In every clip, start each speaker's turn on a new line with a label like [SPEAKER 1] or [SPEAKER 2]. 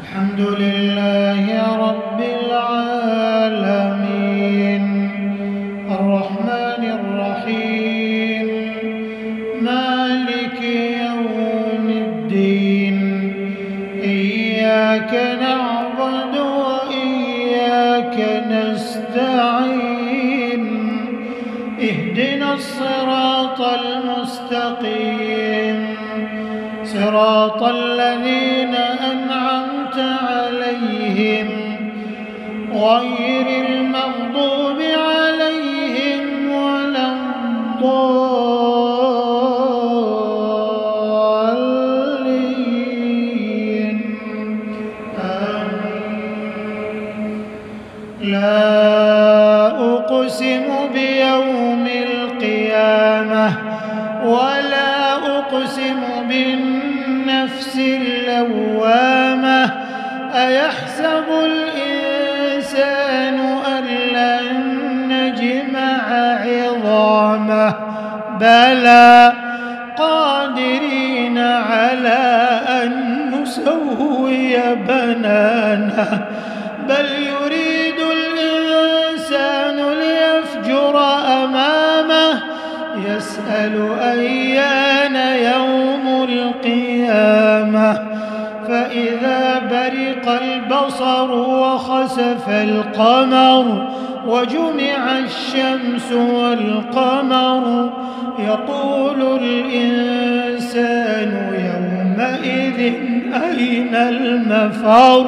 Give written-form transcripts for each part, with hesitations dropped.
[SPEAKER 1] الحمد لله رب العالمين الرحمن الرحيم مالك يوم الدين إياك نعبد وإياك نستعين اهدنا الصراط المستقيم صراط الذين أنعمت عليهم غير المغضوب عليهم ولا الضالين آمين. لا أقسم بيوم القيامة ولا أقسم بالنفس اللوامة أيحسب الإنسان أن لن نجمع عظامه بلى قادرين على أن نسوي بنانه بل يريد الإنسان ليفجر أمامه يسأل أيان يوم القيامة فإذا برق البصر وخسف القمر وجمع الشمس والقمر يقول الإنسان يومئذ أين المفر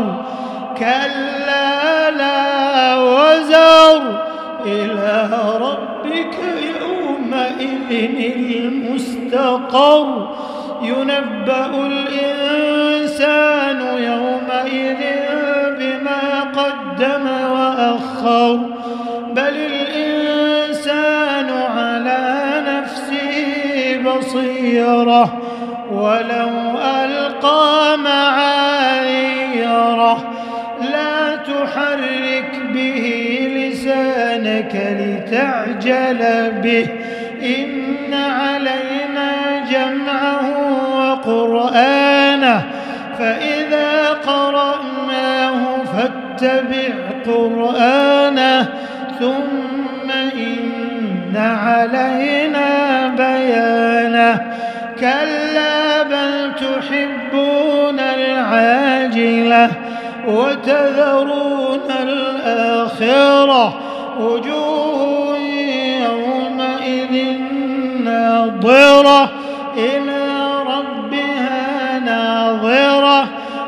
[SPEAKER 1] كلا لا وزر إلى ربك يومئذ المستقر ينبأ الإنسان يومئذ بما قدم وأخر بل الإنسان على نفسه بصيرة ولو ألقى معاذيره لا تحرك به لسانك لتعجل به إن علينا جمعه وقرآنه فإذا قرأناه فاتبع قرآنه ثم إن علينا بيانه كلا بل تحبون العاجلة وتذرون الآخرة وجوه يومئذ ناظرة إلى ربها ناظرة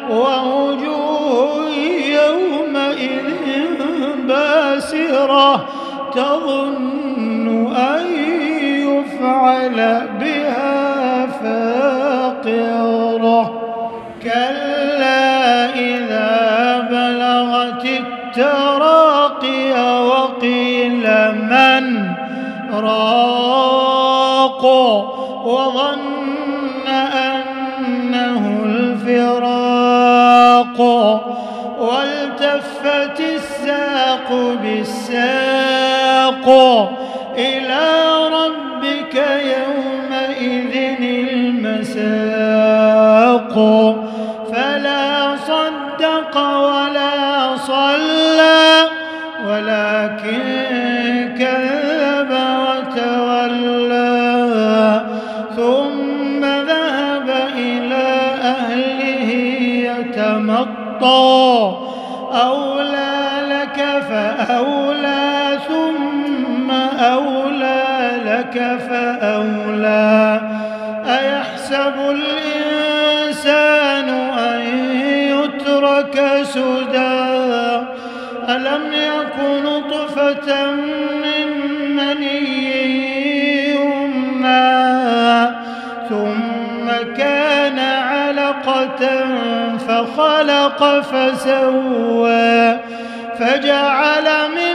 [SPEAKER 1] ووجوه يومئذ باسرة تظن أن يفعل بها فاقرة كلا إذا بلغت التراقي وقيل من راق وظن أنه الفراق والتفت الساق بالساق إلى ربك يومئذ المساق فلا صدق ولا صلى ولكن كذب وتولى ثم ذهب إلى أهله يتمطى أولى لك فأولى ثم أولى لك فأولى أيحسب الإنسان أن يترك سدى ألم يك نطفة من مني يمنى ثم كان علقة فخلق فسوى فجعل من